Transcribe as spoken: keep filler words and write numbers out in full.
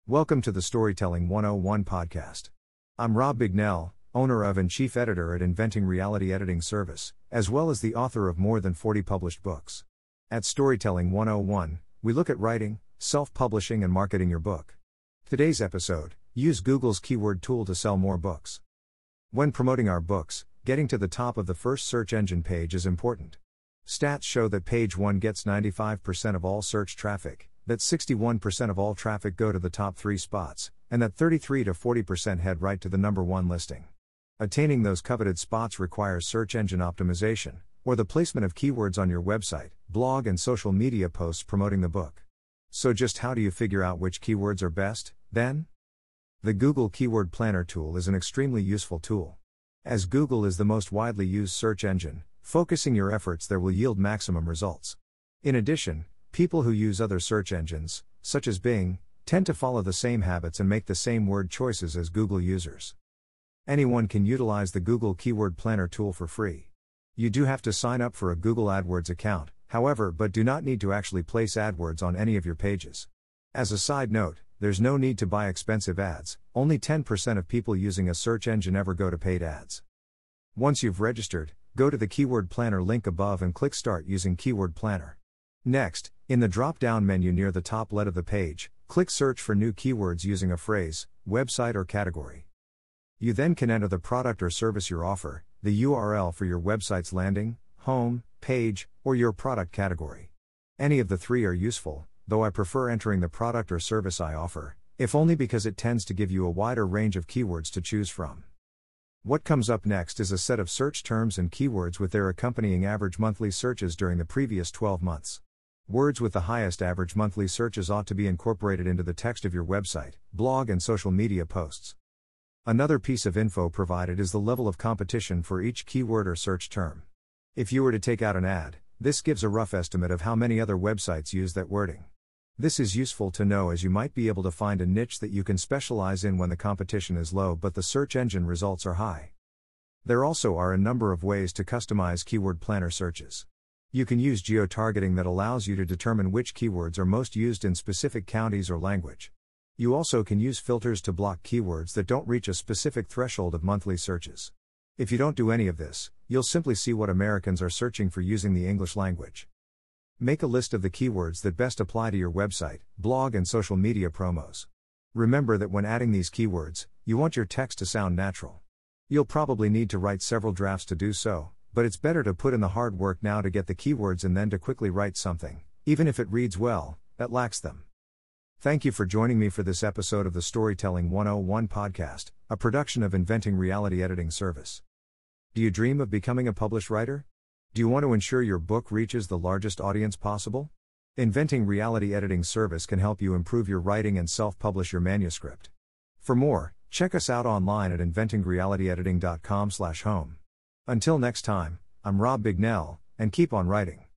Welcome to the Storytelling one oh one podcast. I'm Rob Bignell, owner of and chief editor at Inventing Reality Editing Service, as well as the author of more than forty published books. At Storytelling one oh one, we look at writing, self-publishing and marketing your book. Today's episode: use Google's keyword tool to sell more books. When promoting our books, getting to the top of the first search engine page is important. Stats show that page one gets ninety-five percent of all search traffic, that sixty-one percent of all traffic go to the top three spots, and that thirty-three to forty percent head right to the number one listing. Attaining those coveted spots requires search engine optimization, or the placement of keywords on your website, blog and social media posts promoting the book. So just how do you figure out which keywords are best, then? The Google Keyword Planner tool is an extremely useful tool. As Google is the most widely used search engine, focusing your efforts there will yield maximum results. In addition, people who use other search engines, such as Bing, tend to follow the same habits and make the same word choices as Google users. Anyone can utilize the Google Keyword Planner tool for free. You do have to sign up for a Google AdWords account, however, but do not need to actually place AdWords on any of your pages. As a side note, there's no need to buy expensive ads. Only ten percent of people using a search engine ever go to paid ads. Once you've registered, go to the Keyword Planner link above and click Start using Keyword Planner. Next, in the drop-down menu near the top left of the page, click Search for new keywords using a phrase, website or category. You then can enter the product or service you offer, the U R L for your website's landing, home, page, or your product category. Any of the three are useful, though I prefer entering the product or service I offer, if only because it tends to give you a wider range of keywords to choose from. What comes up next is a set of search terms and keywords with their accompanying average monthly searches during the previous twelve months. Words with the highest average monthly searches ought to be incorporated into the text of your website, blog and social media posts. Another piece of info provided is the level of competition for each keyword or search term. If you were to take out an ad, this gives a rough estimate of how many other websites use that wording. This is useful to know as you might be able to find a niche that you can specialize in when the competition is low but the search engine results are high. There also are a number of ways to customize Keyword Planner searches. You can use geo-targeting that allows you to determine which keywords are most used in specific counties or language. You also can use filters to block keywords that don't reach a specific threshold of monthly searches. If you don't do any of this, you'll simply see what Americans are searching for using the English language. Make a list of the keywords that best apply to your website, blog and social media promos. Remember that when adding these keywords, you want your text to sound natural. You'll probably need to write several drafts to do so, but it's better to put in the hard work now to get the keywords and then to quickly write something, even if it reads well, that lacks them. Thank you for joining me for this episode of the Storytelling one oh one podcast, a production of Inventing Reality Editing Service. Do you dream of becoming a published writer? Do you want to ensure your book reaches the largest audience possible? Inventing Reality Editing Service can help you improve your writing and self-publish your manuscript. For more, check us out online at inventing reality editing dot com slash home. Until next time, I'm Rob Bignell, and keep on writing.